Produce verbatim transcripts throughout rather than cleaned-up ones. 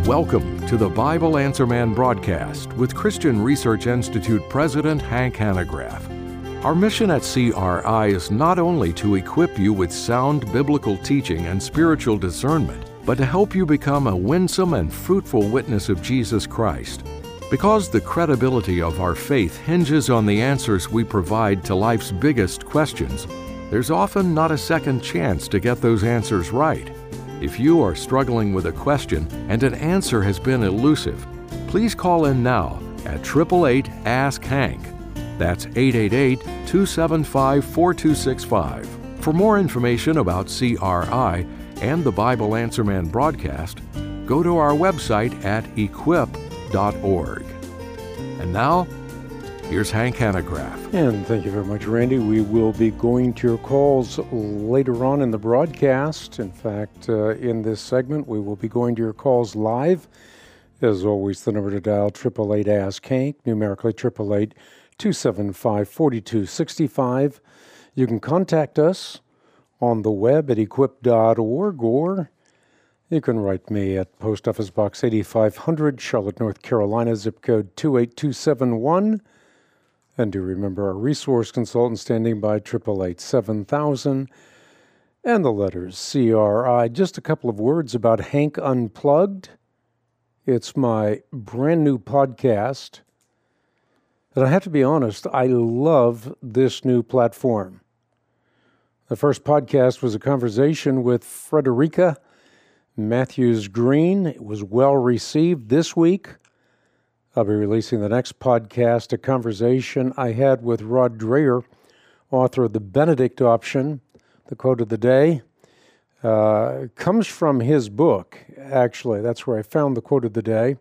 Welcome to the Bible Answer Man broadcast with Christian Research Institute President Hank Hanegraaff. Our mission at C R I is not only to equip you with sound biblical teaching and spiritual discernment, but to help you become a winsome and fruitful witness of Jesus Christ. Because the credibility of our faith hinges on the answers we provide to life's biggest questions, there's often not a second chance to get those answers right. If you are struggling with a question and an answer has been elusive, please call in now at eight eight eight, ask Hank. That's eight eight eight, two seven five, four two six five. For more information about C R I and the Bible Answer Man broadcast, go to our website at equip dot org. And now, here's Hank Hanegraaff. And thank you very much, Randy. We will be going to your calls later on in the broadcast. In fact, uh, in this segment, we will be going to your calls live. As always, the number to dial, eight eight eight, ask Hank, numerically eight eight eight, two seven five, four two six five. You can contact us on the web at equip dot org, or you can write me at Post Office Box eighty-five hundred, Charlotte, North Carolina, zip code two eight two seven one. And do remember our resource consultant standing by, eight eight eight, seven thousand, and the letters C R I. Just a couple of words about Hank Unplugged. It's my brand new podcast. And I have to be honest, I love this new platform. The first podcast was a conversation with Frederica Matthews Green. It was well received. This week, I'll be releasing the next podcast, a conversation I had with Rod Dreher, author of The Benedict Option. The quote of the day uh, comes from his book, actually. That's where I found the quote of the day.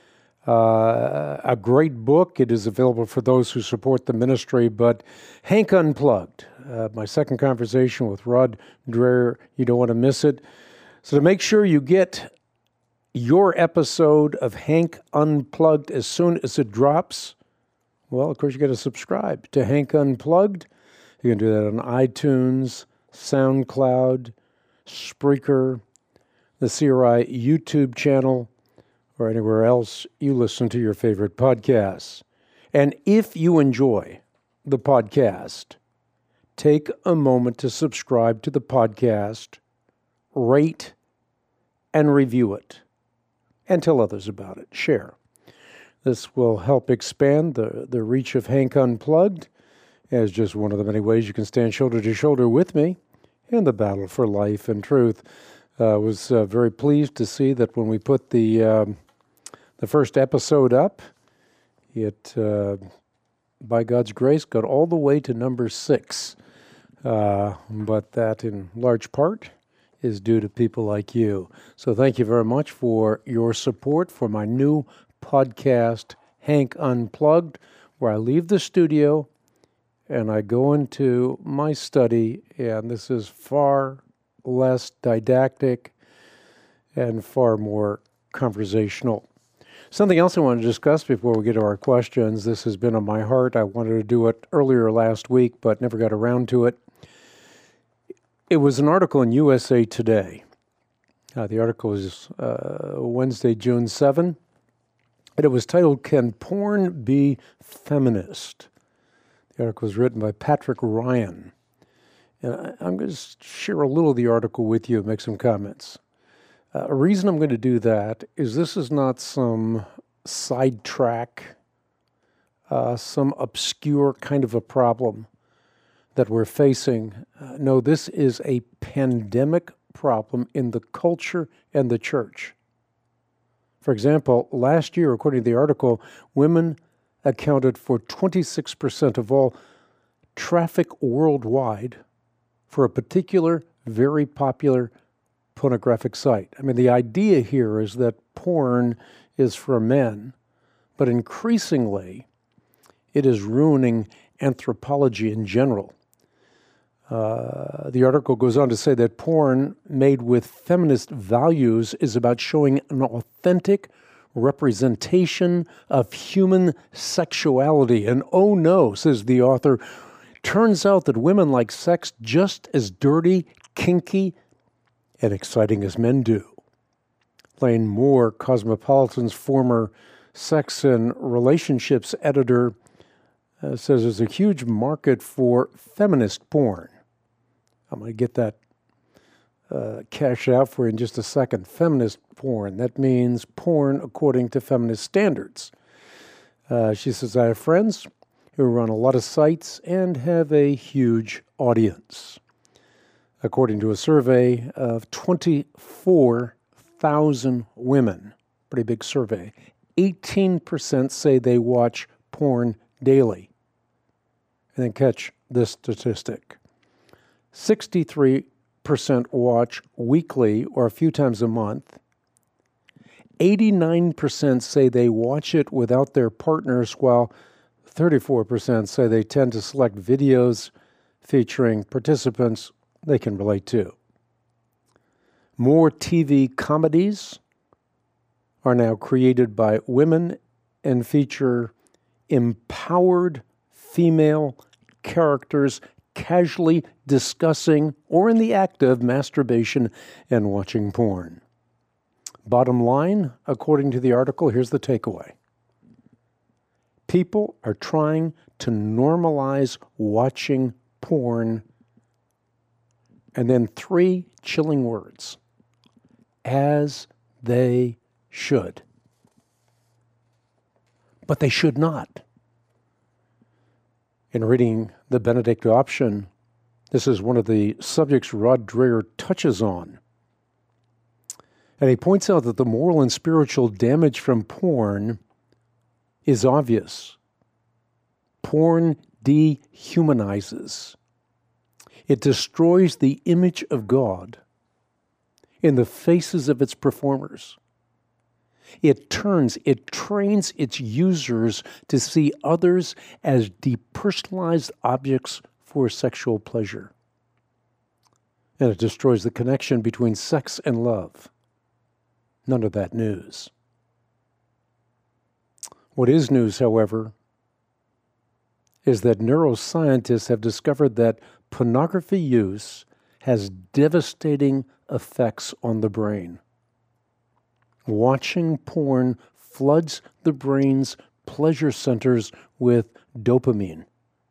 Uh, a great book. It is available for those who support the ministry, but Hank Unplugged, uh, my second conversation with Rod Dreher. You don't want to miss it. So to make sure you get your episode of Hank Unplugged as soon as it drops, well, of course, you got to subscribe to Hank Unplugged. You can do that on iTunes, SoundCloud, Spreaker, the C R I YouTube channel, or anywhere else you listen to your favorite podcasts. And if you enjoy the podcast, take a moment to subscribe to the podcast, rate, and review it. And tell others about it. Share. This will help expand the, the reach of Hank Unplugged as just one of the many ways you can stand shoulder to shoulder with me in the battle for life and truth. I uh, was uh, very pleased to see that when we put the um, the first episode up, it, uh, by God's grace, got all the way to number six. Uh, but that in large part is due to people like you. So thank you very much for your support for my new podcast, Hank Unplugged, where I leave the studio and I go into my study, and this is far less didactic and far more conversational. Something else I want to discuss before we get to our questions. This has been on my heart. I wanted to do it earlier last week, but never got around to it. It was an article in U S A Today. Uh, the article is uh, Wednesday, June seventh, and it was titled, "Can Porn Be Feminist?" The article was written by Patrick Ryan. And I, I'm going to share a little of the article with you and make some comments. Uh, a reason I'm going to do that is this is not some sidetrack, uh, some obscure kind of a problem that we're facing. Uh, no, this is a pandemic problem in the culture and the church. For example, last year, according to the article, women accounted for twenty-six percent of all traffic worldwide for a particular, very popular pornographic site. I mean, the idea here is that porn is for men, but increasingly, it is ruining anthropology in general. Uh, the article goes on to say that porn made with feminist values is about showing an authentic representation of human sexuality. And oh no, says the author, turns out that women like sex just as dirty, kinky, and exciting as men do. Lane Moore, Cosmopolitan's former sex and relationships editor, uh, says there's a huge market for feminist porn. I'm going to get that uh, cashed out for you in just a second. Feminist porn. That means porn according to feminist standards. Uh, she says, I have friends who run a lot of sites and have a huge audience. According to a survey of twenty-four thousand women, pretty big survey, eighteen percent say they watch porn daily. And then catch this statistic. sixty-three percent watch weekly or a few times a month. eighty-nine percent say they watch it without their partners, while thirty-four percent say they tend to select videos featuring participants they can relate to. More T V comedies are now created by women and feature empowered female characters casually discussing or in the act of masturbation and watching porn. Bottom line, according to the article, here's the takeaway. People are trying to normalize watching porn. And then three chilling words. As they should. But they should not. In reading the Benedict option, this is one of the subjects Rod Dreher touches on. And he points out that the moral and spiritual damage from porn is obvious. Porn dehumanizes. It destroys the image of God in the faces of its performers. It turns, it trains its users to see others as depersonalized objects for sexual pleasure. And it destroys the connection between sex and love. None of that news. What is news, however, is that neuroscientists have discovered that pornography use has devastating effects on the brain. Watching porn floods the brain's pleasure centers with dopamine.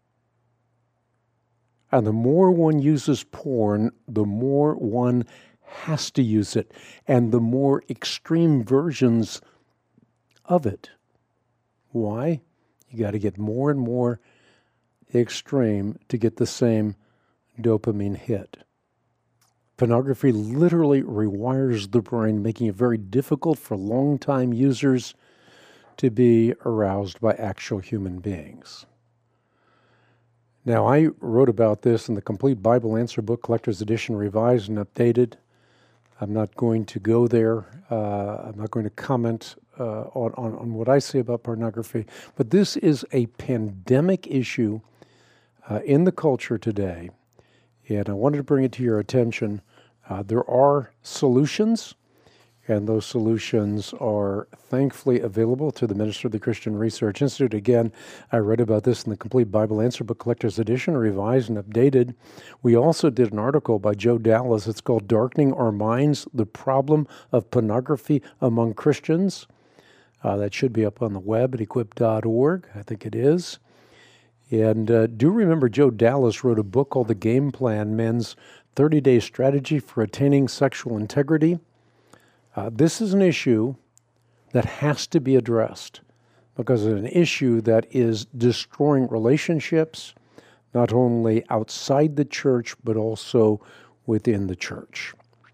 And the more one uses porn, the more one has to use it, and the more extreme versions of it. Why? You got to get more and more extreme to get the same dopamine hit. Pornography literally rewires the brain, making it very difficult for long-time users to be aroused by actual human beings. Now, I wrote about this in the Complete Bible Answer Book, Collector's Edition, revised and updated. I'm not going to go there. Uh, I'm not going to comment uh, on, on, on what I say about pornography. But this is a pandemic issue uh, in the culture today. And I wanted to bring it to your attention. Uh, there are solutions, and those solutions are thankfully available to the Minister of the Christian Research Institute. Again, I read about this in the Complete Bible Answer Book Collector's Edition, revised and updated. We also did an article by Joe Dallas. It's called Darkening Our Minds, The Problem of Pornography Among Christians. Uh, that should be up on the web at equip dot org. I think it is. And uh, do remember Joe Dallas wrote a book called The Game Plan, Men's thirty-day Strategy for Attaining Sexual Integrity. Uh, this is an issue that has to be addressed because it's an issue that is destroying relationships, not only outside the church, but also within the church.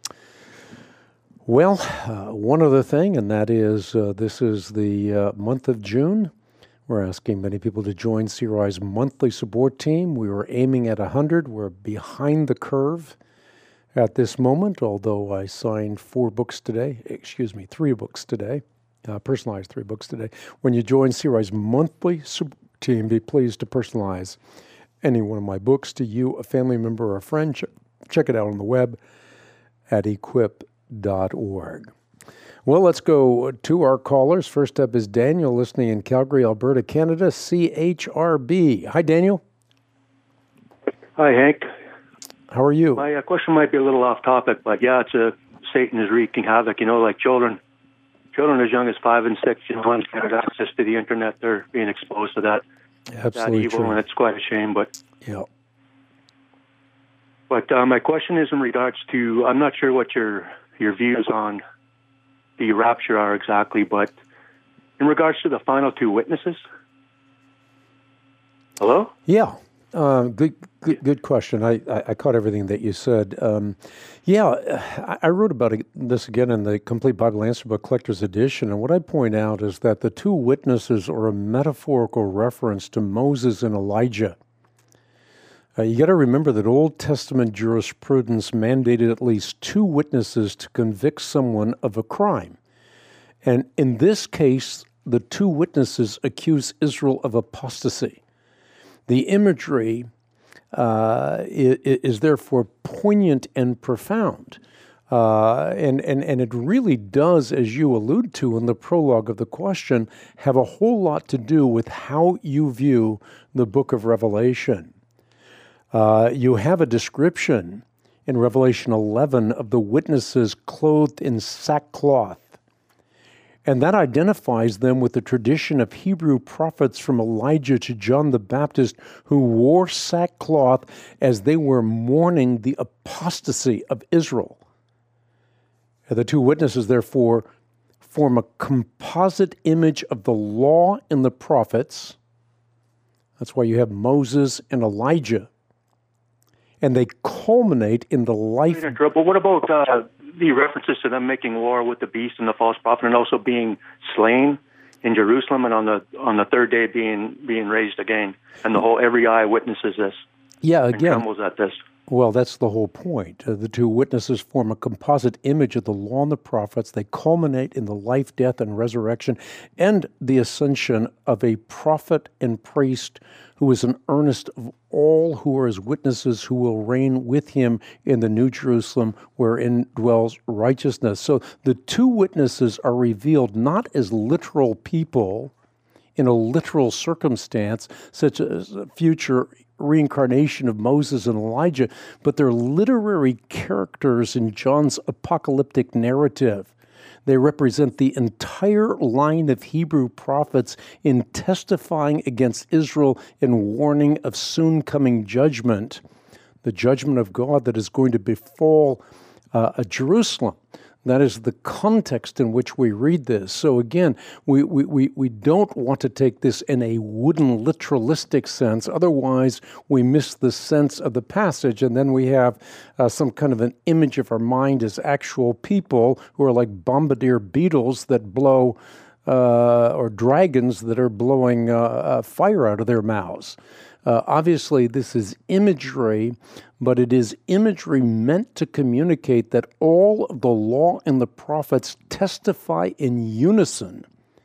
Well, uh, one other thing, and that is uh, this is the uh, month of June. We're asking many people to join C R I's monthly support team. We were aiming at one hundred. We're behind the curve at this moment, although I signed four books today, excuse me, three books today, uh, personalized three books today. When you join C R I's monthly support team, be pleased to personalize any one of my books to you, a family member, or a friend. Ch- check it out on the web at equip dot org. Well, let's go to our callers. First up is Daniel, listening in Calgary, Alberta, Canada, C H R B. Hi, Daniel. Hi, Hank. How are you? My uh, question might be a little off topic, but yeah, it's a Satan is wreaking havoc, you know, like children. children as young as five and six, you know, and have access to the internet, they're being exposed to that, Absolutely that evil, true. and it's quite a shame. But Yeah. but uh, my question is in regards to, I'm not sure what your your views on the rapture are exactly, but in regards to the final two witnesses. Hello? Yeah. Uh, good, good, good question. I, I, I caught everything that you said. Um, yeah, I, I wrote about it, this again in the Complete Bible Answer Book Collector's Edition, and what I point out is that the two witnesses are a metaphorical reference to Moses and Elijah. Uh, you got to remember that Old Testament jurisprudence mandated at least two witnesses to convict someone of a crime. And in this case, the two witnesses accuse Israel of apostasy. The imagery uh, is, is therefore poignant and profound. Uh, and, and, and it really does, as you allude to in the prologue of the question, have a whole lot to do with how you view the book of Revelation. Uh, you have a description in Revelation eleven of the witnesses clothed in sackcloth. And that identifies them with the tradition of Hebrew prophets from Elijah to John the Baptist who wore sackcloth as they were mourning the apostasy of Israel. The two witnesses, therefore, form a composite image of the law and the prophets. That's why you have Moses and Elijah. And they culminate in the life... But what about... Uh the references to them making war with the beast and the false prophet, and also being slain in Jerusalem, and on the on the third day being being raised again, and the whole every eye witnesses this. Yeah, and again, trembles at this. Well, that's the whole point. Uh, the two witnesses form a composite image of the law and the prophets. They culminate in the life, death, and resurrection, and the ascension of a prophet and priest who is an earnest of all who are his witnesses, who will reign with him in the New Jerusalem, wherein dwells righteousness. So the two witnesses are revealed not as literal people in a literal circumstance, such as a future reincarnation of Moses and Elijah, but they're literary characters in John's apocalyptic narrative. They represent the entire line of Hebrew prophets in testifying against Israel and warning of soon coming judgment, the judgment of God that is going to befall uh, Jerusalem. That is the context in which we read this. So again, we, we, we, we don't want to take this in a wooden literalistic sense. Otherwise, we miss the sense of the passage, and then we have uh, some kind of an image of our mind as actual people who are like bombardier beetles that blow, uh, or dragons that are blowing uh, uh, fire out of their mouths. Uh, obviously, this is imagery, but it is imagery meant to communicate that all of the law and the prophets testify in unison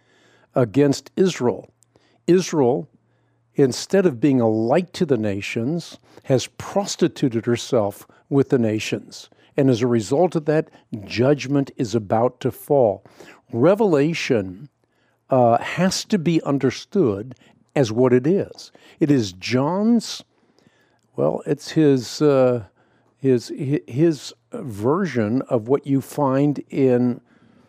against Israel. Israel, instead of being a light to the nations, has prostituted herself with the nations. And as a result of that, judgment is about to fall. Revelation uh, has to be understood as what it is. It is John's, well, it's his uh, his his version of what you find in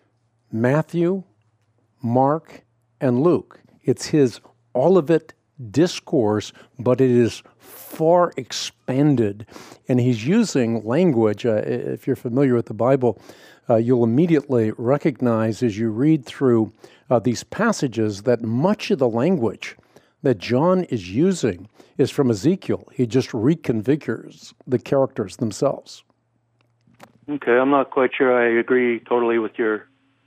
Matthew, Mark, and Luke. It's his Olivet discourse, but it is far expanded. And he's using language, uh, if you're familiar with the Bible, uh, you'll immediately recognize as you read through uh, these passages that much of the language that John is using is from Ezekiel. He just reconfigures the characters themselves. Okay, I'm not quite sure I agree totally with your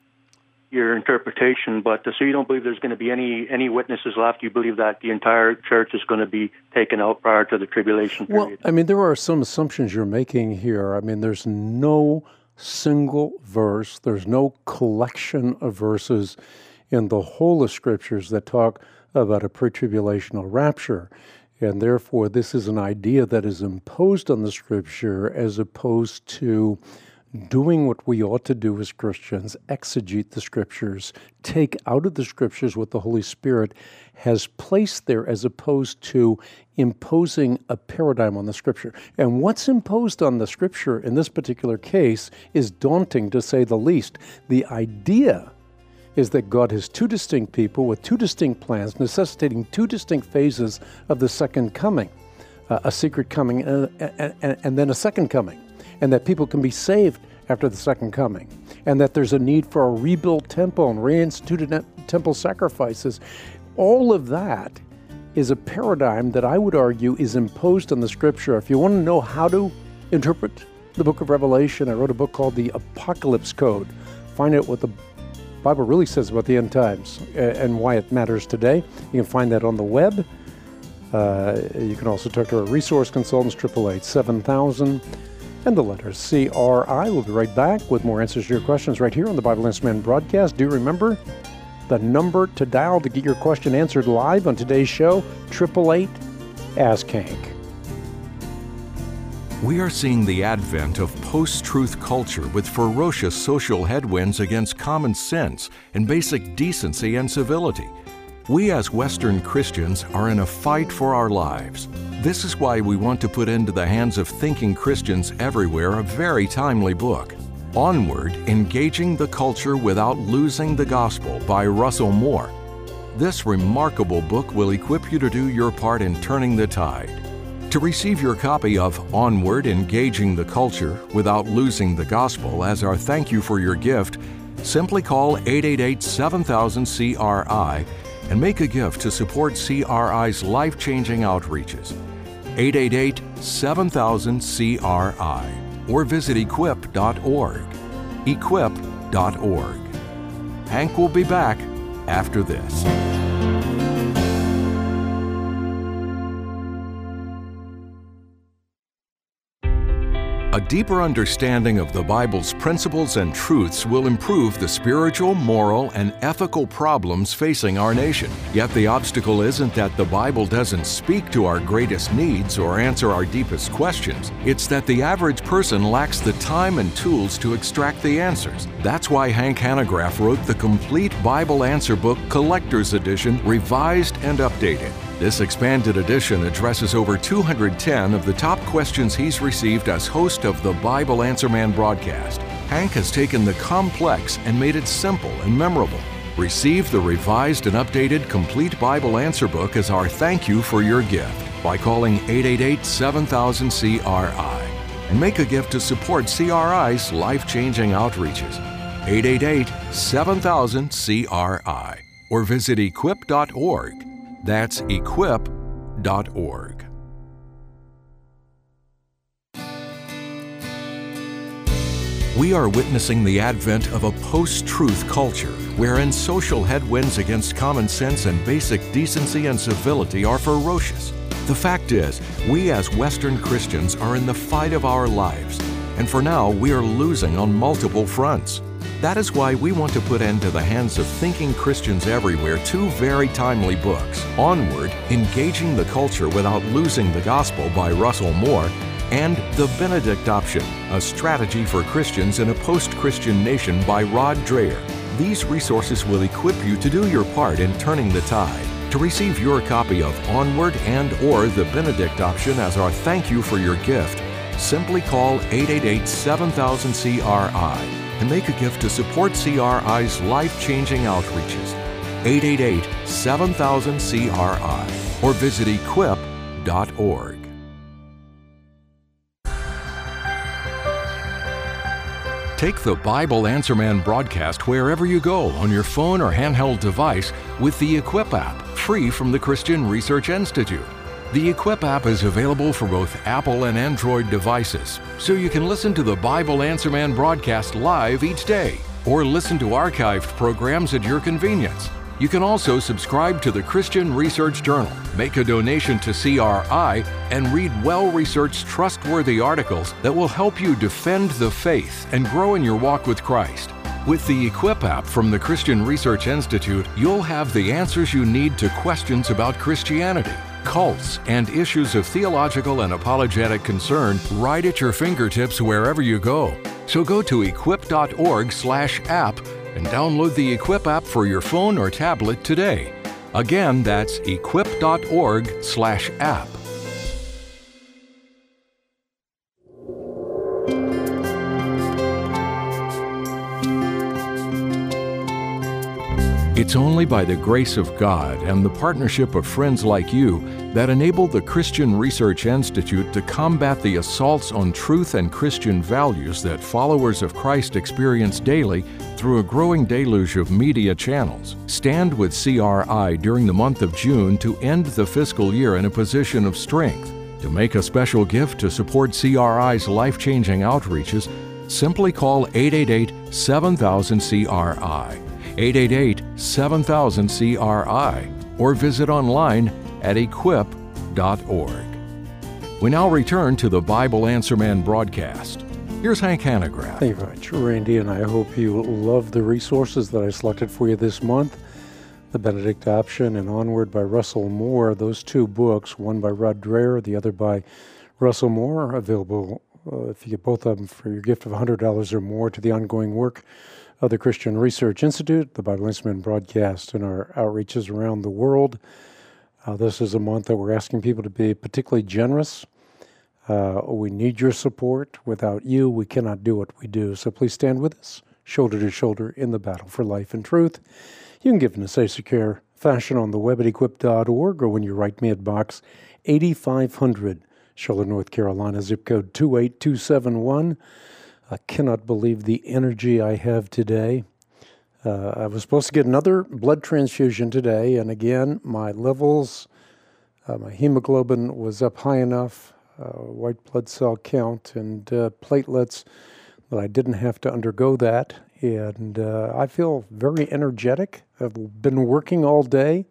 your interpretation, but uh, so you don't believe there's going to be any any witnesses left? You believe that the entire church is going to be taken out prior to the tribulation period? Well, I mean, there are some assumptions you're making here. I mean, there's no single verse, there's no collection of verses in the whole of Scriptures that talk about a pre-tribulational rapture. And therefore, this is an idea that is imposed on the Scripture as opposed to doing what we ought to do as Christians, exegete the Scriptures, take out of the Scriptures what the Holy Spirit has placed there as opposed to imposing a paradigm on the Scripture. And what's imposed on the Scripture in this particular case is daunting, to say the least. The idea is that God has two distinct people with two distinct plans, necessitating two distinct phases of the second coming, uh, a secret coming and, and, and then a second coming, and that people can be saved after the second coming, and that there's a need for a rebuilt temple and reinstituted temple sacrifices. All of that is a paradigm that I would argue is imposed on the Scripture. If you want to know how to interpret the book of Revelation, I wrote a book called The Apocalypse Code. Find out what the Bible really says about the end times and why it matters today. You can find that on the web. Uh, you can also talk to our resource consultants, eight eight eight, seven thousand, and the letter C R I. We'll be right back with more answers to your questions right here on the Bible Answer Man broadcast. Do remember the number to dial to get your question answered live on today's show, eight eight eight, ask Hank. We are seeing the advent of post-truth culture with ferocious social headwinds against common sense and basic decency and civility. We as Western Christians are in a fight for our lives. This is why we want to put into the hands of thinking Christians everywhere a very timely book, Onward, Engaging the Culture Without Losing the Gospel by Russell Moore. This remarkable book will equip you to do your part in turning the tide. To receive your copy of Onward, Engaging the Culture Without Losing the Gospel as our thank you for your gift, simply call eight eight eight, seven thousand, C R I and make a gift to support C R I's life-changing outreaches. eight eight eight, seven thousand, C R I or visit equip dot org. equip dot org. Hank will be back after this. A deeper understanding of the Bible's principles and truths will improve the spiritual, moral, and ethical problems facing our nation. Yet the obstacle isn't that the Bible doesn't speak to our greatest needs or answer our deepest questions. It's that the average person lacks the time and tools to extract the answers. That's why Hank Hanegraaff wrote the complete Bible Answer Book Collector's Edition, revised and updated. This expanded edition addresses over two hundred ten of the top questions he's received as host of the Bible Answer Man broadcast. Hank has taken the complex and made it simple and memorable. Receive the revised and updated Complete Bible Answer Book as our thank you for your gift by calling eight eight eight, seven thousand, C R I and make a gift to support C R I's life-changing outreaches. eight eight eight, seven thousand, C R I or visit equip dot org. That's equip dot org. We are witnessing the advent of a post-truth culture wherein social headwinds against common sense and basic decency and civility are ferocious. The fact is, we as Western Christians are in the fight of our lives, and for now we are losing on multiple fronts. That is why we want to put into the hands of thinking Christians everywhere two very timely books, Onward, Engaging the Culture Without Losing the Gospel by Russell Moore, and The Benedict Option, a strategy for Christians in a post-Christian nation by Rod Dreher. These resources will equip you to do your part in turning the tide. To receive your copy of Onward and or The Benedict Option as our thank you for your gift, simply call eight eight eight, seven thousand, C R I and make a gift to support C R I's life-changing outreaches. eight eight eight, seven thousand, C R I or visit equip dot org. Take the Bible Answer Man broadcast wherever you go on your phone or handheld device with the Equip app, free from the Christian Research Institute. The Equip app is available for both Apple and Android devices, so you can listen to the Bible Answer Man broadcast live each day, or listen to archived programs at your convenience. You can also subscribe to the Christian Research Journal, make a donation to C R I, and read well-researched, trustworthy articles that will help you defend the faith and grow in your walk with Christ. With the Equip app from the Christian Research Institute, you'll have the answers you need to questions about Christianity, cults, and issues of theological and apologetic concern right at your fingertips wherever you go. So go to equip dot org slash app and download the Equip app for your phone or tablet today. Again, that's equip dot org slash app. It's only by the grace of God and the partnership of friends like you that enable the Christian Research Institute to combat the assaults on truth and Christian values that followers of Christ experience daily through a growing deluge of media channels. Stand with C R I during the month of June to end the fiscal year in a position of strength. To make a special gift to support C R I's life-changing outreaches, simply call eight eight eight, seven thousand, C R I, eight eight eight, seven thousand, C R I, or visit online at equip dot org. We now return to the Bible Answer Man broadcast. Here's Hank Hanegraaff. Thank you very much, Randy, and I hope you love the resources that I selected for you this month. The Benedict Option and Onward by Russell Moore. Those two books, one by Rod Dreher, the other by Russell Moore, are available uh, if you get both of them for your gift of one hundred dollars or more to the ongoing work of the Christian Research Institute, the Bible Answer Man broadcast, and our outreaches around the world. Uh, this is a month that we're asking people to be particularly generous. Uh, we need your support. Without you, we cannot do what we do. So please stand with us, shoulder to shoulder, in the battle for life and truth. You can give in a safe, secure fashion on the web at equip dot org, or when you write me at Box eighty-five hundred, Charlotte, North Carolina, zip code two eight two seven one. I cannot believe the energy I have today. Uh, I was supposed to get another blood transfusion today, and again, my levels, uh, my hemoglobin was up high enough, uh, white blood cell count, and uh, platelets, that I didn't have to undergo that. And uh, I feel very energetic. I've been working all day,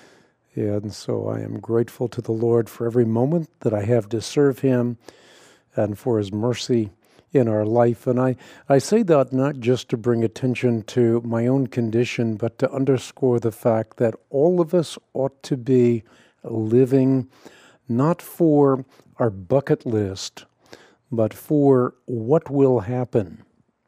and so I am grateful to the Lord for every moment that I have to serve Him and for His mercy in our life. And I, I say that not just to bring attention to my own condition, but to underscore the fact that all of us ought to be living not for our bucket list, but for what will happen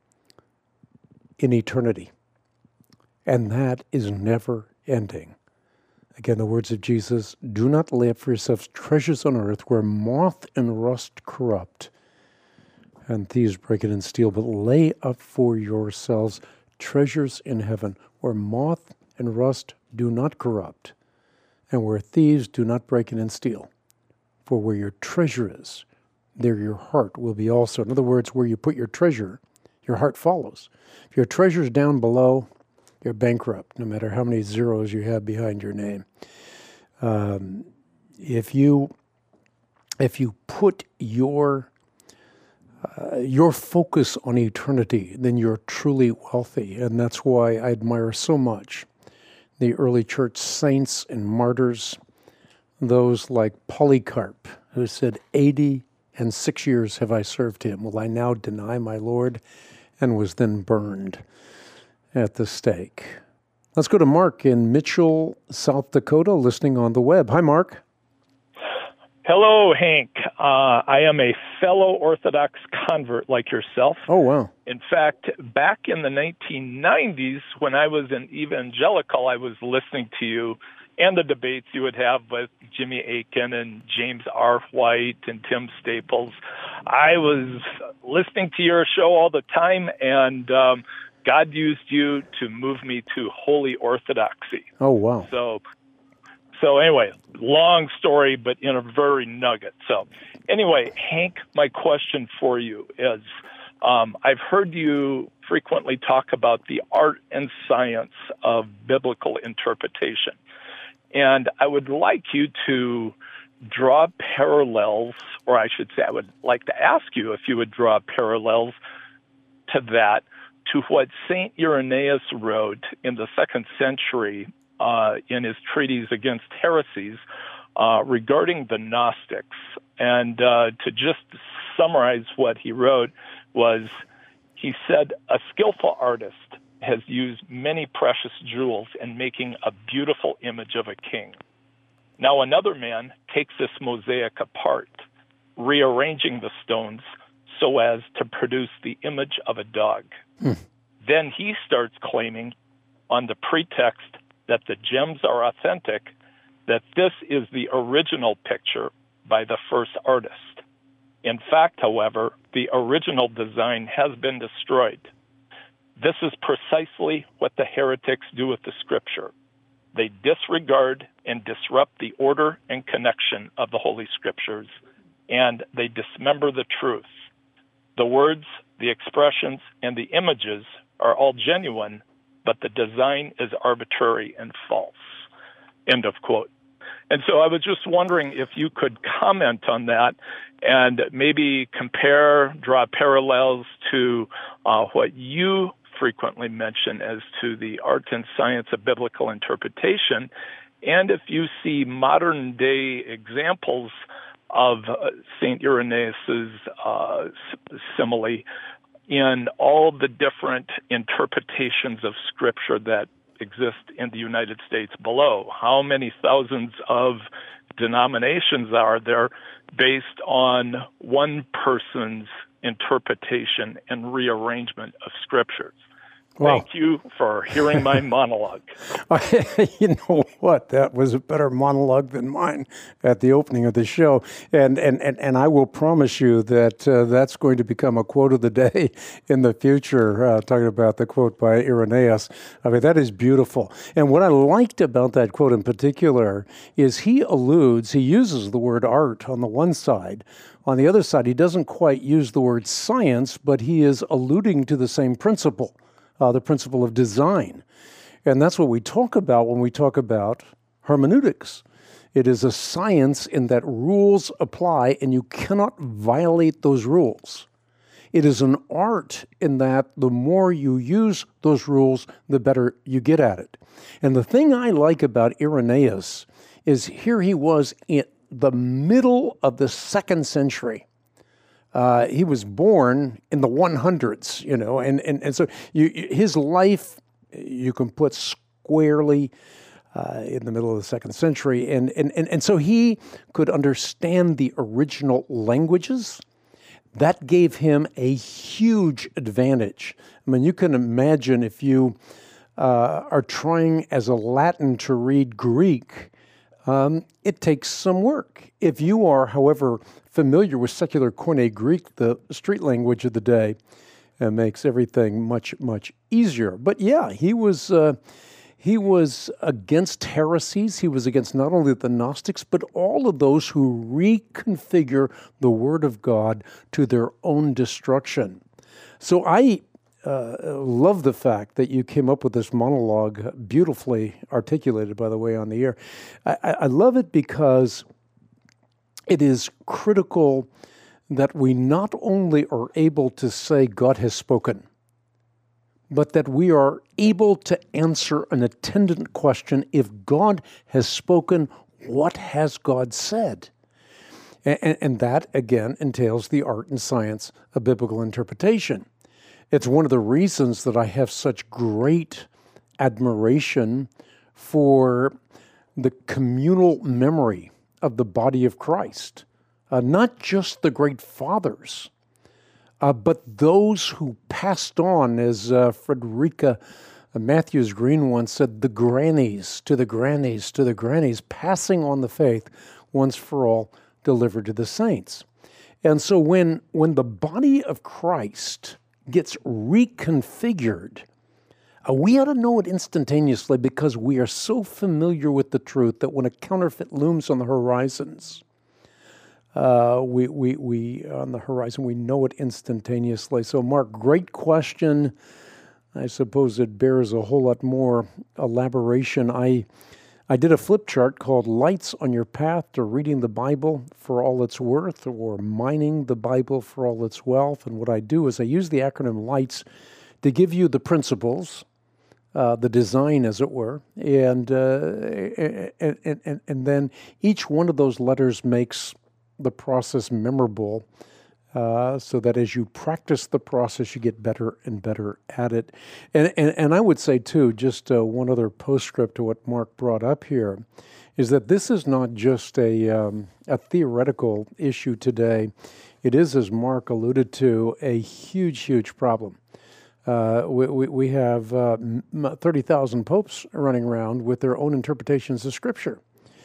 in eternity. And that is never ending. Again, the words of Jesus, do not lay up for yourselves treasures on earth where moth and rust corrupt and thieves break it and steal, but lay up for yourselves treasures in heaven where moth and rust do not corrupt and where thieves do not break in and steal. For where your treasure is, there your heart will be also. In other words, where you put your treasure, your heart follows. If your treasure's down below, you're bankrupt, no matter how many zeros you have behind your name. Um, if you if you put your uh, your focus on eternity, then you're truly wealthy, and that's why I admire so much the early church saints and martyrs, those like Polycarp, who said, eighty and six years have I served Him. Will I now deny my Lord? And was then burned at the stake. Let's go to Mark in Mitchell, South Dakota, listening on the web. Hi, Mark. Hello, Hank. Uh, I am a fellow Orthodox convert like yourself. Oh, wow. In fact, back in the nineteen nineties, when I was an evangelical, I was listening to you and the debates you would have with Jimmy Akin and James R. White and Tim Staples. I was listening to your show all the time, and um, God used you to move me to holy orthodoxy. Oh, wow. So, so anyway, long story, but in a very nugget. So anyway, Hank, my question for you is, um, I've heard you frequently talk about the art and science of biblical interpretation. And I would like you to draw parallels, or I should say I would like to ask you if you would draw parallels to that, to what Saint Irenaeus wrote in the second century uh, in his treatise against heresies uh, regarding the Gnostics. And uh, to just summarize what he wrote was, he said, a skillful artist has used many precious jewels in making a beautiful image of a king. Now another man takes this mosaic apart, rearranging the stones so as to produce the image of a dog. Hmm. Then he starts claiming, on the pretext that the gems are authentic, that this is the original picture by the first artist. In fact, however, the original design has been destroyed. This is precisely what the heretics do with the Scripture. They disregard and disrupt the order and connection of the Holy Scriptures, and they dismember the truth. The words, the expressions, and the images are all genuine, but the design is arbitrary and false. End of quote. And so I was just wondering if you could comment on that and maybe compare, draw parallels to uh, what you frequently mention as to the art and science of biblical interpretation, and if you see modern day examples of uh, Saint Irenaeus's uh, simile in all the different interpretations of Scripture that exist in the United States below. How many thousands of denominations are there based on one person's interpretation and rearrangement of Scriptures? Wow. Thank you for hearing my monologue. You know what? That was a better monologue than mine at the opening of the show. And and, and, and I will promise you that uh, that's going to become a quote of the day in the future, uh, talking about the quote by Irenaeus. I mean, that is beautiful. And what I liked about that quote in particular is he alludes, he uses the word art on the one side. On the other side, he doesn't quite use the word science, but he is alluding to the same principle. Uh, the principle of design. And that's what we talk about when we talk about hermeneutics. It is a science in that rules apply and you cannot violate those rules. It is an art in that the more you use those rules, the better you get at it. And the thing I like about Irenaeus is here he was in the middle of the second century. Uh, he was born in the hundreds, you know, and, and, and so you, his life you can put squarely uh, in the middle of the second century. And, and, and, and so he could understand the original languages. That gave him a huge advantage. I mean, you can imagine if you uh, are trying as a Latin to read Greek, um, it takes some work. If you are, however, familiar with secular Koine Greek, the street language of the day, uh, makes everything much, much easier. But yeah, he was uh, he was against heresies. He was against not only the Gnostics, but all of those who reconfigure the Word of God to their own destruction. So I uh, love the fact that you came up with this monologue, beautifully articulated, by the way, on the air. I, I love it because it is critical that we not only are able to say God has spoken, but that we are able to answer an attendant question: if God has spoken, what has God said? And, and that, again, entails the art and science of biblical interpretation. It's one of the reasons that I have such great admiration for the communal memory of the body of Christ. Uh, not just the great fathers, uh, but those who passed on, as uh, Frederica Matthews Green once said, the grannies to the grannies to the grannies, passing on the faith once for all delivered to the saints. And so when, when the body of Christ gets reconfigured, Uh, we ought to know it instantaneously because we are so familiar with the truth that when a counterfeit looms on the horizons, uh, we, we, we on the horizon, we know it instantaneously. So, Mark, great question. I suppose it bears a whole lot more elaboration. I, I did a flip chart called Lights on Your Path to Reading the Bible for All It's Worth, or Mining the Bible for All Its Wealth. And what I do is I use the acronym LIGHTS to give you the principles, Uh, the design, as it were, and, uh, and, and and then each one of those letters makes the process memorable, uh, so that as you practice the process, you get better and better at it. And and, and I would say, too, just uh, one other postscript to what Mark brought up here, is that this is not just a, um, a theoretical issue today. It is, as Mark alluded to, a huge, huge problem. Uh, we, we, we have uh, thirty thousand popes running around with their own interpretations of Scripture,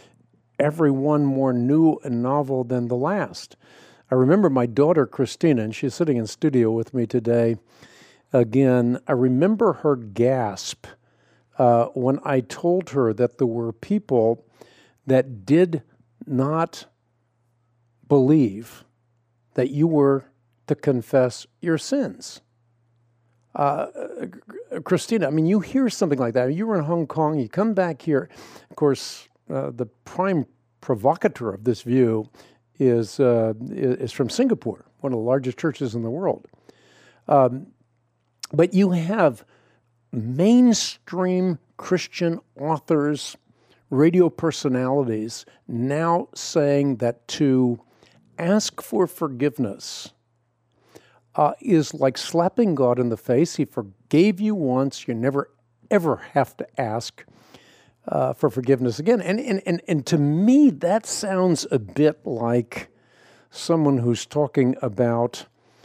every one more new and novel than the last. I remember my daughter, Christina, and she's sitting in studio with me today, again, I remember her gasp uh, when I told her that there were people that did not believe that you were to confess your sins. Uh, Christina, I mean, you hear something like that. You were in Hong Kong, you come back here. Of course, uh, the prime provocateur of this view is uh, is from Singapore, one of the largest churches in the world. Um, but you have mainstream Christian authors, radio personalities now saying that to ask for forgiveness uh, is like slapping God in the face. He forgave you once. You never, ever have to ask uh, for forgiveness again. And, and, and, and to me, that sounds a bit like someone who's talking about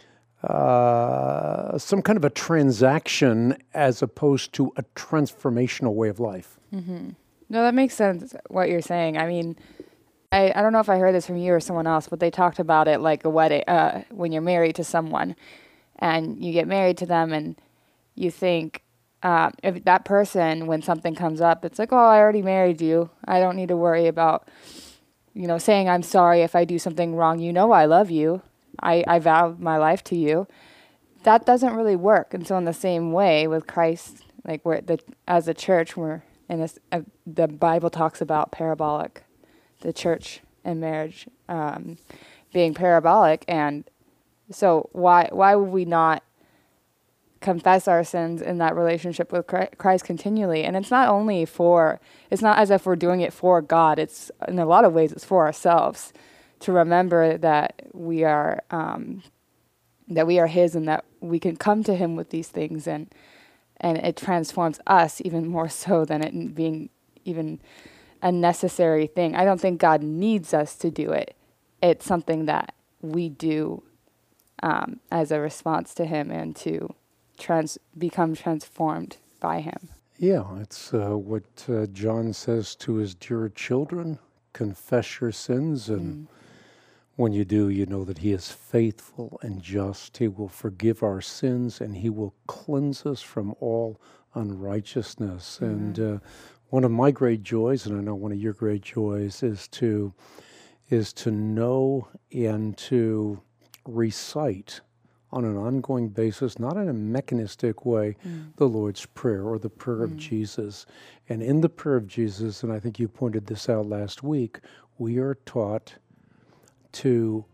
uh, some kind of a transaction as opposed to a transformational way of life. Mm-hmm. No, that makes sense, what you're saying. I mean, I, I don't know if I heard this from you or someone else, but they talked about it like a wedding, uh, when you're married to someone and you get married to them and you think, uh, if that person, when something comes up, it's like, oh, I already married you. I don't need to worry about, you know, saying I'm sorry if I do something wrong. You know I love you. I, I vow my life to you. That doesn't really work. And so in the same way with Christ, like we're the, as a church, we're in this, uh, the Bible talks about parabolic, the church and marriage um, being parabolic. And so why why would we not confess our sins in that relationship with Christ continually? And it's not only for, it's not as if we're doing it for God. It's, in a lot of ways, it's for ourselves, to remember that we are um, that we are His and that we can come to Him with these things, and and it transforms us even more so than it being even a necessary thing. I don't think God needs us to do it. It's something that we do um, as a response to Him and to trans become transformed by Him. Yeah, it's uh, what uh, John says to his dear children: confess your sins, and mm. when you do, you know that He is faithful and just. He will forgive our sins, and He will cleanse us from all unrighteousness. Mm-hmm. And uh, one of my great joys, and I know one of your great joys, is to is to know and to recite on an ongoing basis, not in a mechanistic way, mm. the Lord's Prayer or the prayer mm. of Jesus. And in the prayer of Jesus, and I think you pointed this out last week, we are taught to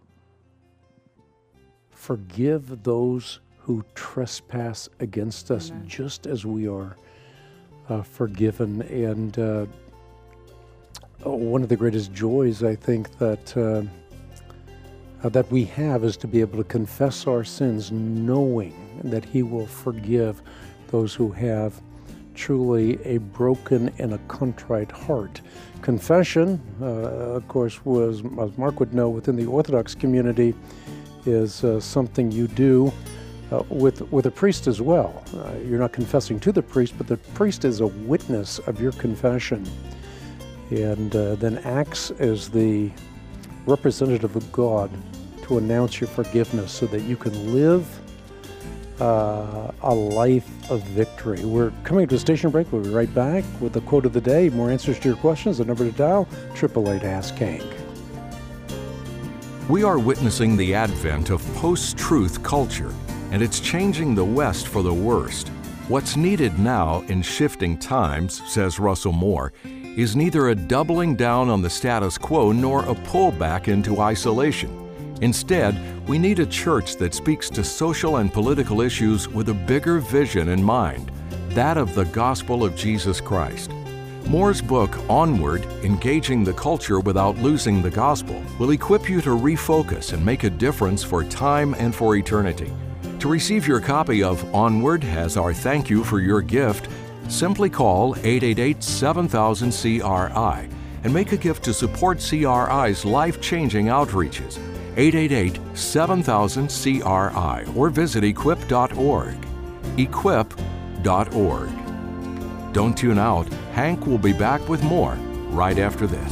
forgive those who trespass against us, Amen. Just as we are uh, forgiven. And uh, one of the greatest joys, I think, that uh, uh, that we have is to be able to confess our sins, knowing that He will forgive those who have truly a broken and a contrite heart. Confession, uh, of course, was, as Mark would know, within the Orthodox community, is uh, something you do uh, with with a priest as well. Uh, you're not confessing to the priest, but the priest is a witness of your confession, and uh, then acts as the representative of God to announce your forgiveness so that you can live Uh, a life of victory. We're coming to a station break. We'll be right back with the quote of the day. More answers to your questions. The number to dial, eight eight eight, ask Hank. We are witnessing the advent of post-truth culture, and it's changing the West for the worst. What's needed now in shifting times, says Russell Moore, is neither a doubling down on the status quo nor a pullback into isolation. Instead, we need a church that speaks to social and political issues with a bigger vision in mind, that of the gospel of Jesus Christ. Moore's book, Onward, Engaging the Culture Without Losing the Gospel, will equip you to refocus and make a difference for time and for eternity. To receive your copy of Onward as our thank you for your gift, simply call eight eight eight, seven thousand, C R I and make a gift to support C R I's life-changing outreaches. eight eight eight, seven thousand, C R I or visit equip dot org. equip dot org. Don't tune out. Hank will be back with more right after this.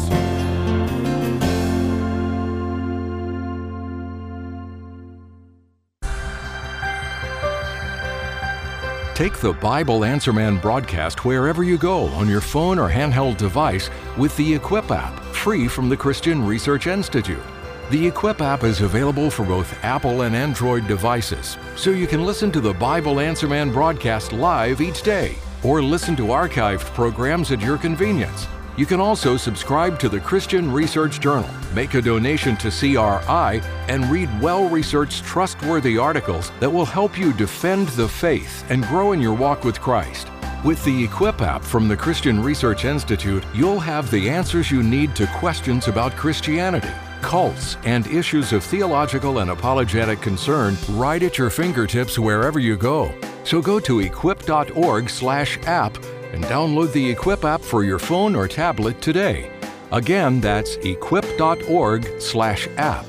Take the Bible Answer Man broadcast wherever you go on your phone or handheld device with the Equip app, free from the Christian Research Institute. The Equip app is available for both Apple and Android devices, so you can listen to the Bible Answer Man broadcast live each day, or listen to archived programs at your convenience. You can also subscribe to the Christian Research Journal, make a donation to C R I, and read well-researched, trustworthy articles that will help you defend the faith and grow in your walk with Christ. With the Equip app from the Christian Research Institute, you'll have the answers you need to questions about Christianity, cults, and issues of theological and apologetic concern right at your fingertips wherever you go. So go to equip.org slash app and download the Equip app for your phone or tablet today. Again, that's equip.org slash app.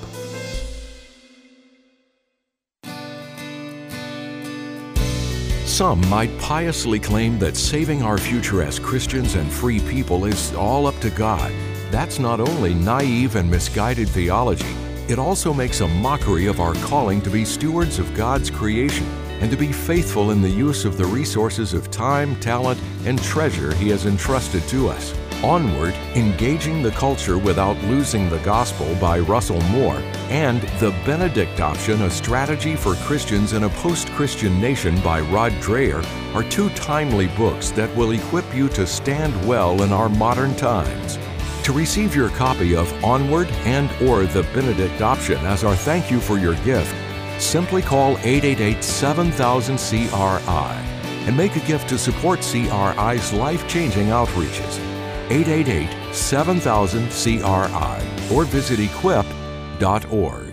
Some might piously claim that saving our future as Christians and free people is all up to God. That's not only naive and misguided theology, it also makes a mockery of our calling to be stewards of God's creation and to be faithful in the use of the resources of time, talent, and treasure He has entrusted to us. Onward, Engaging the Culture Without Losing the Gospel by Russell Moore, and The Benedict Option, A Strategy for Christians in a Post-Christian Nation by Rod Dreher are two timely books that will equip you to stand well in our modern times. To receive your copy of Onward and or The Benedict Option as our thank you for your gift, simply call eight eight eight, seven thousand, C R I and make a gift to support C R I's life-changing outreaches. eight eight eight, seven thousand, C R I or visit equip dot org.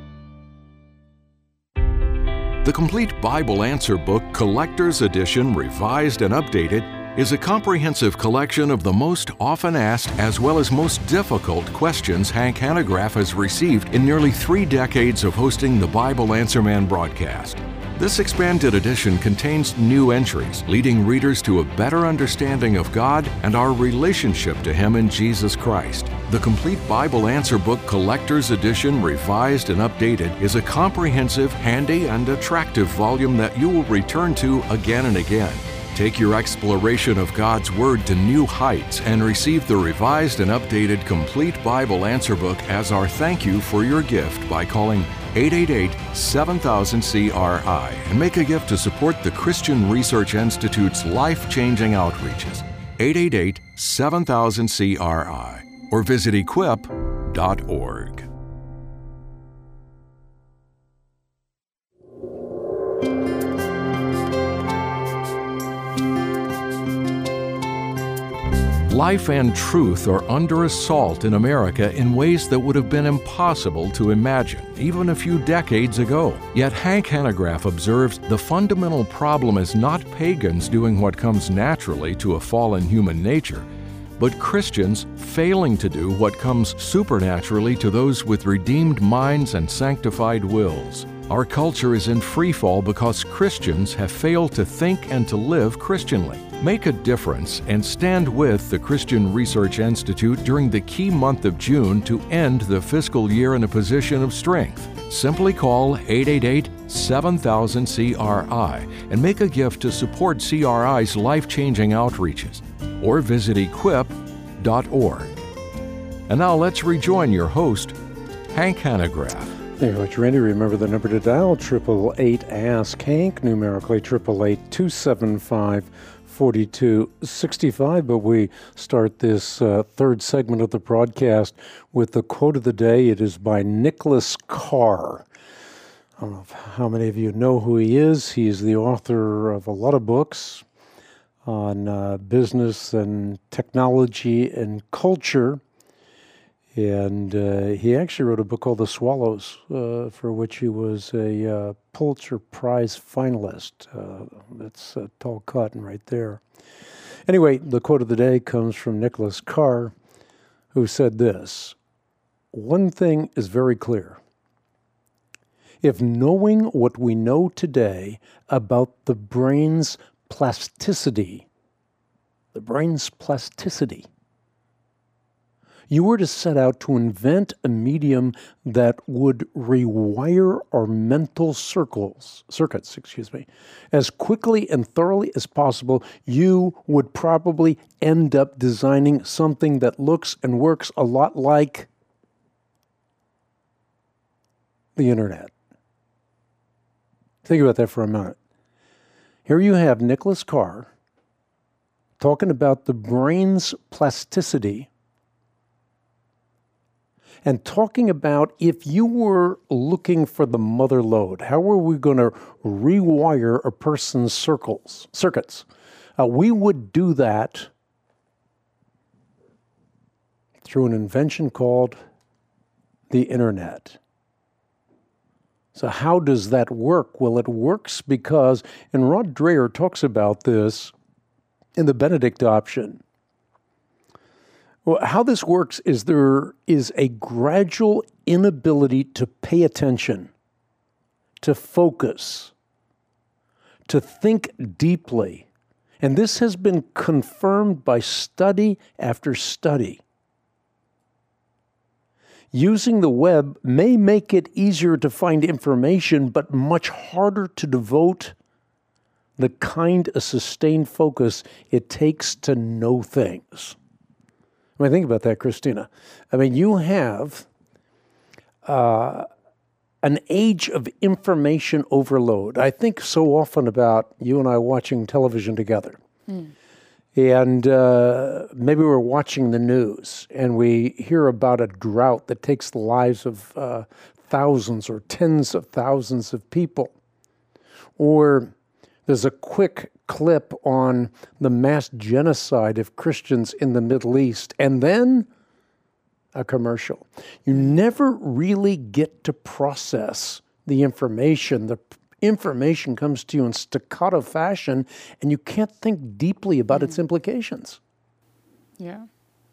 The Complete Bible Answer Book Collector's Edition, revised and updated, is a comprehensive collection of the most often asked as well as most difficult questions Hank Hanegraaff has received in nearly three decades of hosting the Bible Answer Man broadcast. This expanded edition contains new entries, leading readers to a better understanding of God and our relationship to Him in Jesus Christ. The Complete Bible Answer Book Collector's Edition, revised and updated, is a comprehensive, handy, and attractive volume that you will return to again and again. Take your exploration of God's Word to new heights and receive the revised and updated Complete Bible Answer Book as our thank you for your gift by calling eight eight eight, seven thousand, C R I and make a gift to support the Christian Research Institute's life-changing outreaches. eight eight eight, seven thousand, C R I or visit equip dot org. Life and truth are under assault in America in ways that would have been impossible to imagine, even a few decades ago. Yet Hank Hanegraaff observes the fundamental problem is not pagans doing what comes naturally to a fallen human nature, but Christians failing to do what comes supernaturally to those with redeemed minds and sanctified wills. Our culture is in freefall because Christians have failed to think and to live Christianly. Make a difference and stand with the Christian Research Institute during the key month of June to end the fiscal year in a position of strength. Simply call eight eight eight, seven thousand, C R I and make a gift to support C R I's life-changing outreaches, or visit equip dot org. And now let's rejoin your host, Hank Hanegraaff. Thank you very much, Randy. Remember the number to dial, eight eight eight, ask Hank, numerically eight eight eight, two seven five, four two six five. But we start this uh, third segment of the broadcast with the quote of the day. It is by Nicholas Carr. I don't know how many of you know who he is. He's the author of a lot of books on uh, business and technology and culture. And uh, he actually wrote a book called The Swallows, uh, for which he was a uh, Pulitzer Prize finalist. Uh, that's uh, tall cotton right there. Anyway, the quote of the day comes from Nicholas Carr, who said this: "One thing is very clear. If knowing what we know today about the brain's plasticity, the brain's plasticity, You were to set out to invent a medium that would rewire our mental circles, circuits, excuse me, as quickly and thoroughly as possible. You would probably end up designing something that looks and works a lot like the internet. Think about that for a minute. Here you have Nicholas Carr talking about the brain's plasticity and talking about if you were looking for the mother lode, how are we going to rewire a person's circles, circuits? Uh, we would do that through an invention called the internet. So how does that work? Well, it works because, and Rod Dreher talks about this in the Benedict option. Well, how this works is there is a gradual inability to pay attention, to focus, to think deeply. And this has been confirmed by study after study. Using the web may make it easier to find information, but much harder to devote the kind of sustained focus it takes to know things. I mean, think about that, Christina. I mean, you have uh, an age of information overload. I think so often about you and I watching television together. Mm. And uh, maybe we're watching the news and we hear about a drought that takes the lives of uh, thousands or tens of thousands of people. Or there's a quick clip on the mass genocide of Christians in the Middle East, and then a commercial. You never really get to process the information. The information comes to you in staccato fashion, and you can't think deeply about mm. its implications. Yeah.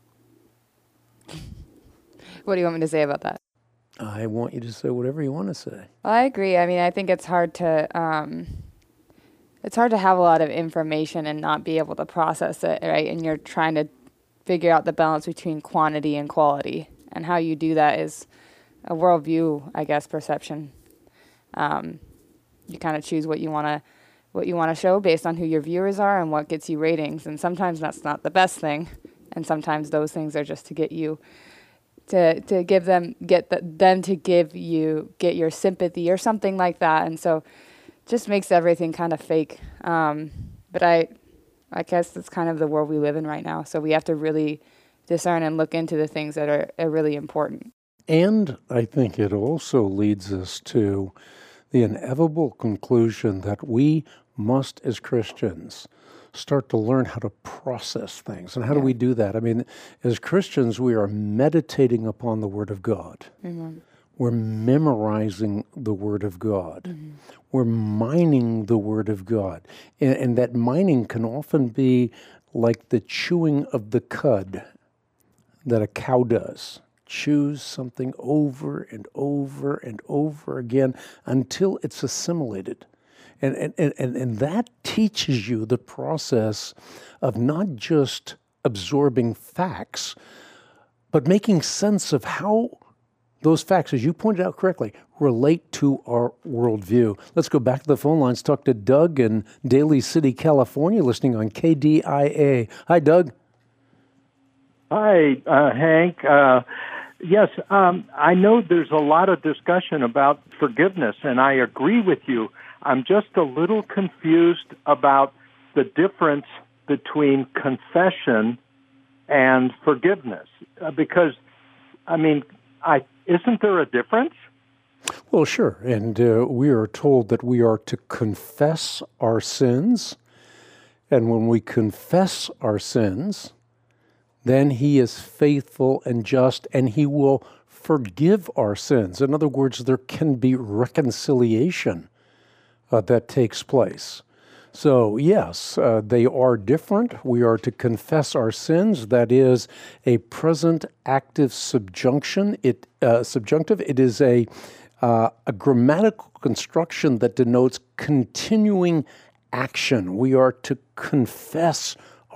What do you want me to say about that? I want you to say whatever you want to say. Well, I agree. I mean, I think it's hard to um, it's hard to have a lot of information and not be able to process it, right? And you're trying to figure out the balance between quantity and quality, and how you do that is a worldview, I guess, perception. Um, you kind of choose what you want to what you want to show based on who your viewers are and what gets you ratings. And sometimes that's not the best thing, and sometimes those things are just to get you to to give them get the, them to give you get your sympathy or something like that. And so, just makes everything kind of fake. Um, but I, I guess that's kind of the world we live in right now. So we have to really discern and look into the things that are, are really important. And I think it also leads us to the inevitable conclusion that we must, as Christians, start to learn how to process things. And how yeah. do we do that? I mean, as Christians, we are meditating upon the Word of God. Mm-hmm. We're memorizing the Word of God. Mm-hmm. We're mining the Word of God. And, and that mining can often be like the chewing of the cud that a cow does. Chews something over and over and over again until it's assimilated. And, and, and, and that teaches you the process of not just absorbing facts, but making sense of how those facts, as you pointed out correctly, relate to our worldview. Let's go back to the phone lines, talk to Doug in Daly City, California, listening on K D I A. Hi, Doug. Hi, uh, Hank. Uh, yes, um, I know there's a lot of discussion about forgiveness, and I agree with you. I'm just a little confused about the difference between confession and forgiveness, uh, because, I mean, I isn't there a difference? Well, sure. And uh, we are told that we are to confess our sins. And when we confess our sins, then He is faithful and just, and He will forgive our sins. In other words, there can be reconciliation uh, that takes place. So, yes, uh, they are different. We are to confess our sins. That is a present active subjunction. It uh, subjunctive. It is a uh, a grammatical construction that denotes continuing action. We are to confess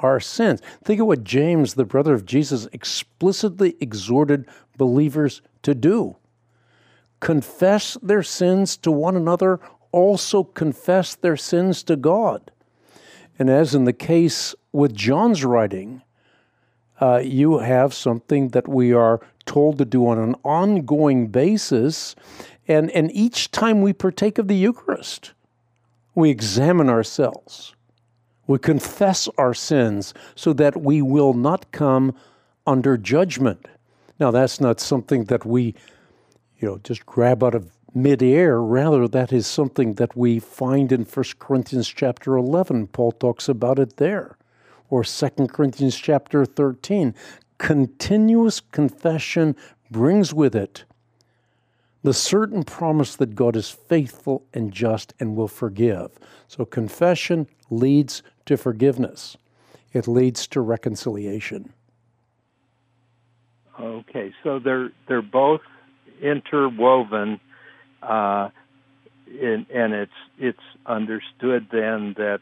our sins. Think of what James, the brother of Jesus, explicitly exhorted believers to do. Confess their sins to one another, also confess their sins to God. And as in the case with John's writing, uh, you have something that we are told to do on an ongoing basis. And, and each time we partake of the Eucharist, we examine ourselves. We confess our sins so that we will not come under judgment. Now, that's not something that we, you know, just grab out of midair. Rather, that is something that we find in First Corinthians chapter eleven. Paul talks about it there. Or Second Corinthians chapter thirteen. Continuous confession brings with it the certain promise that God is faithful and just and will forgive. So confession leads to forgiveness. It leads to reconciliation. Okay, so they're they're both interwoven, uh, in, and it's it's understood then that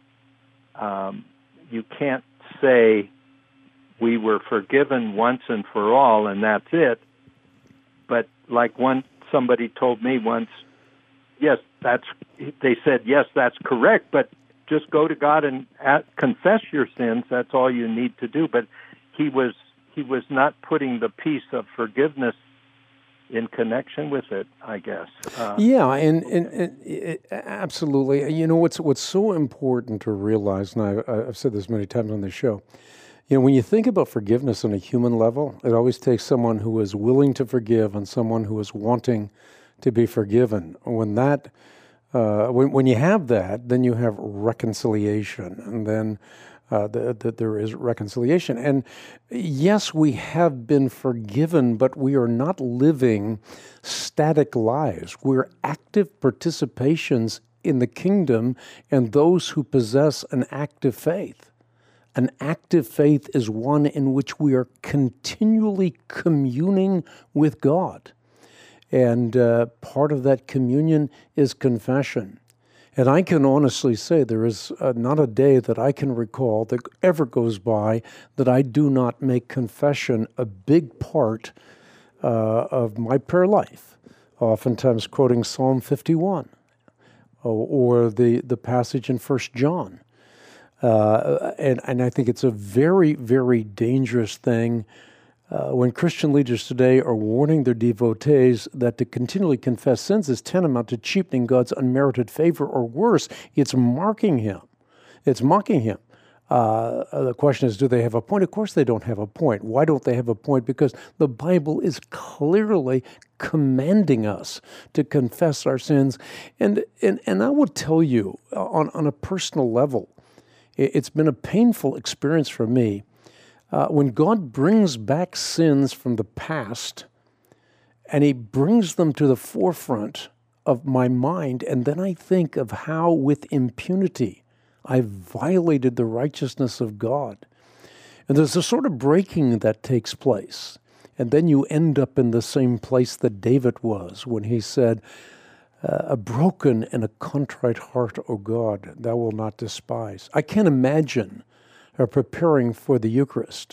um, you can't say we were forgiven once and for all, and that's it. But like one somebody told me once, yes, that's. They said yes, that's correct, but just go to God and at, confess your sins. That's all you need to do. But he was he was not putting the piece of forgiveness in connection with it, I guess. Uh, yeah, and, and, and it, absolutely. You know, what's what's so important to realize, and I, I've said this many times on the show, you know, when you think about forgiveness on a human level, it always takes someone who is willing to forgive and someone who is wanting to be forgiven. When that, uh, when when you have that, then you have reconciliation, and then uh, the, the, there is reconciliation. And yes, we have been forgiven, but we are not living static lives. We're active participations in the kingdom, and those who possess an active faith. An active faith is one in which we are continually communing with God. And uh, part of that communion is confession. And I can honestly say there is uh, not a day that I can recall that ever goes by that I do not make confession a big part uh, of my prayer life, oftentimes quoting Psalm fifty-one or, or the, the passage in First John. Uh, and, and I think it's a very, very dangerous thing uh, when Christian leaders today are warning their devotees that to continually confess sins is tantamount to cheapening God's unmerited favor, or worse, it's marking him. It's mocking him. Uh, the question is, do they have a point? Of course they don't have a point. Why don't they have a point? Because the Bible is clearly commanding us to confess our sins. And, and, and I will tell you, on, on a personal level, it's been a painful experience for me uh, when God brings back sins from the past and he brings them to the forefront of my mind, and then I think of how with impunity I've violated the righteousness of God. And there's a sort of breaking that takes place. And then you end up in the same place that David was when he said, Uh, a broken and a contrite heart, O God, thou wilt not despise. I can't imagine uh, preparing for the Eucharist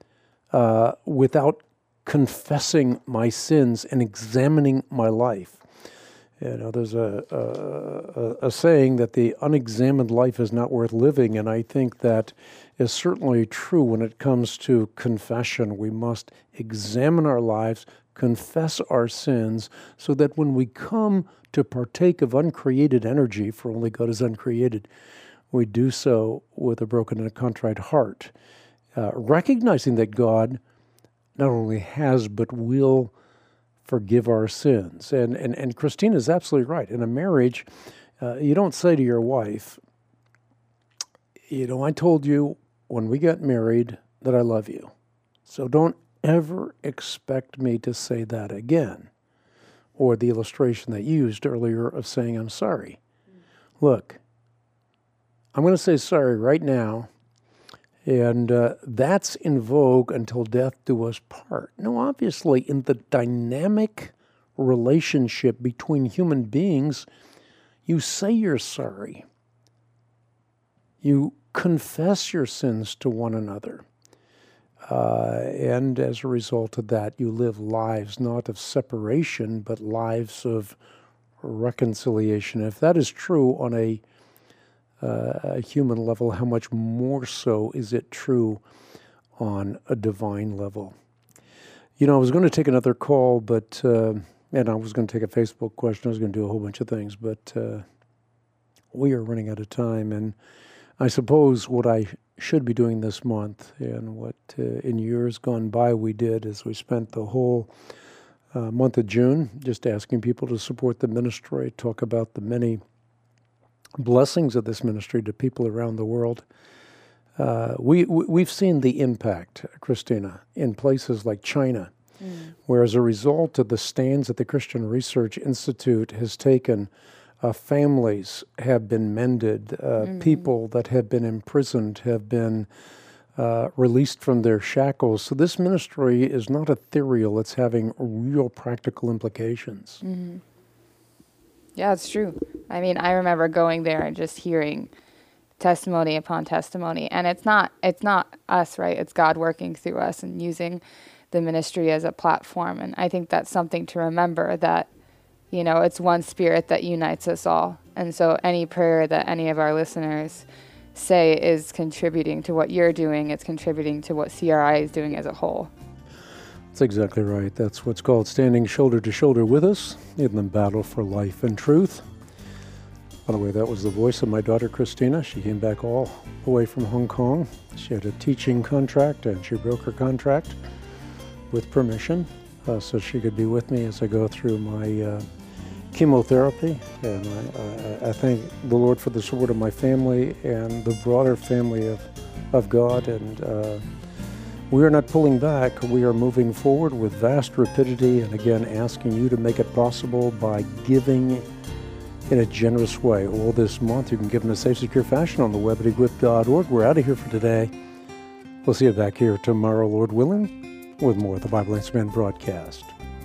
uh, without confessing my sins and examining my life. You know, there's a, a, a saying that the unexamined life is not worth living, and I think that is certainly true when it comes to confession. We must examine our lives, confess our sins, so that when we come to partake of uncreated energy, for only God is uncreated, we do so with a broken and a contrite heart, uh, recognizing that God not only has but will forgive our sins. And and, and Christina is absolutely right. In a marriage, uh, you don't say to your wife, you know, I told you when we got married that I love you, so don't ever expect me to say that again. Or the illustration that you used earlier of saying, I'm sorry. Look, I'm going to say sorry right now, and uh, that's in vogue until death do us part. No, obviously, in the dynamic relationship between human beings, you say you're sorry. You confess your sins to one another. Uh, and as a result of that, you live lives not of separation, but lives of reconciliation. If that is true on a, uh, a human level, how much more so is it true on a divine level? You know, I was going to take another call, but, uh, and I was going to take a Facebook question. I was going to do a whole bunch of things, but uh, we are running out of time. And I suppose what I should be doing this month, and what uh, in years gone by we did, is we spent the whole uh, month of June just asking people to support the ministry, talk about the many blessings of this ministry to people around the world. Uh, we, we've seen the impact, Christina, in places like China, mm. where as a result of the stands that the Christian Research Institute has taken, uh, families have been mended, uh, mm. people that have been imprisoned have been uh, released from their shackles. So this ministry is not ethereal, it's having real practical implications. Mm-hmm. Yeah, it's true. I mean, I remember going there and just hearing testimony upon testimony, and it's not it's not us, right? It's God working through us and using the ministry as a platform. And I think that's something to remember, that, you know, it's one spirit that unites us all. And so any prayer that any of our listeners say is contributing to what you're doing. It's contributing to what C R I is doing as a whole. That's exactly right. That's what's called standing shoulder to shoulder with us in the battle for life and truth. By the way, that was the voice of my daughter, Christina. She came back all the way from Hong Kong. She had a teaching contract, and she broke her contract with permission, uh, so she could be with me as I go through my uh, chemotherapy. And I, I, I thank the Lord for the support of my family and the broader family of, of God. And uh, we are not pulling back. We are moving forward with vast rapidity, and again, asking you to make it possible by giving in a generous way. All this month, you can give in a safe, secure fashion on the web at equip dot org. We're out of here for today. We'll see you back here tomorrow, Lord willing, with more of the Bible Answer Man broadcast.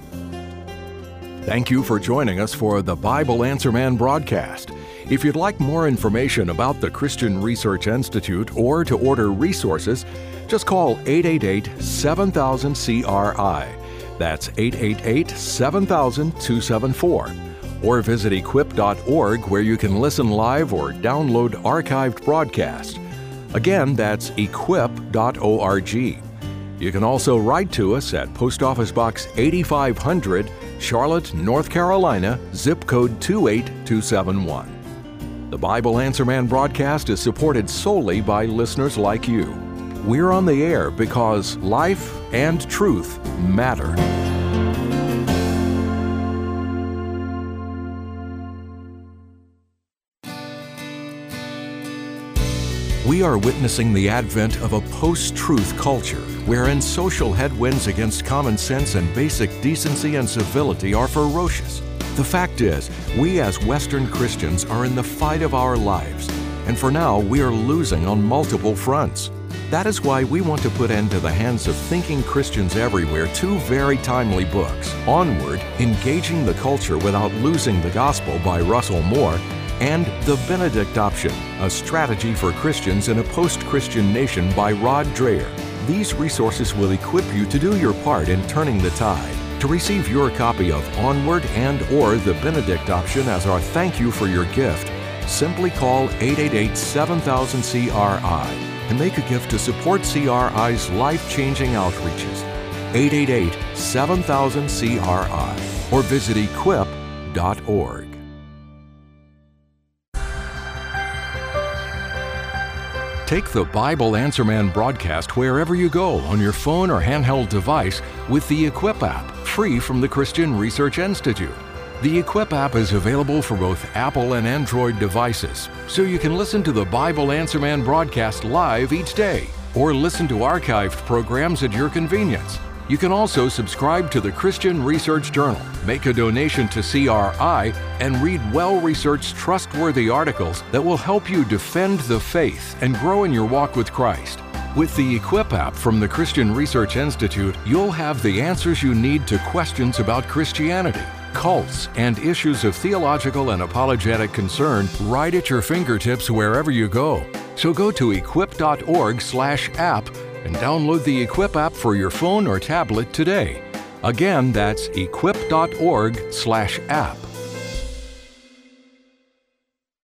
Thank you for joining us for the Bible Answer Man broadcast. If you'd like more information about the Christian Research Institute or to order resources, just call eight eight eight, seven thousand, C R I. That's eight eight eight, seven thousand, two seven four. Or visit equip dot org, where you can listen live or download archived broadcasts. Again, that's equip dot org. You can also write to us at Post Office Box eighty-five hundred, Charlotte, North Carolina, zip code two eight two seven one. The Bible Answer Man broadcast is supported solely by listeners like you. We're on the air because life and truth matter. We are witnessing the advent of a post-truth culture, wherein social headwinds against common sense and basic decency and civility are ferocious. The fact is, we as Western Christians are in the fight of our lives, and for now we are losing on multiple fronts. That is why we want to put into the hands of thinking Christians everywhere two very timely books: Onward, Engaging the Culture Without Losing the Gospel by Russell Moore, and The Benedict Option, a strategy for Christians in a post-Christian nation by Rod Dreher. These resources will equip you to do your part in turning the tide. To receive your copy of Onward and or The Benedict Option as our thank you for your gift, simply call eight eight eight, seven thousand, C R I and make a gift to support C R I's life-changing outreaches. eight eight eight, seven thousand, C R I or visit equip dot org. Take the Bible Answer Man broadcast wherever you go on your phone or handheld device with the Equip app, free from the Christian Research Institute. The Equip app is available for both Apple and Android devices, so you can listen to the Bible Answer Man broadcast live each day, or listen to archived programs at your convenience. You can also subscribe to the Christian Research Journal, make a donation to C R I, and read well-researched, trustworthy articles that will help you defend the faith and grow in your walk with Christ. With the Equip app from the Christian Research Institute, you'll have the answers you need to questions about Christianity, cults, and issues of theological and apologetic concern right at your fingertips wherever you go. So go to equip dot org slash app and download the Equip app for your phone or tablet today. Again, that's equip dot org slash app.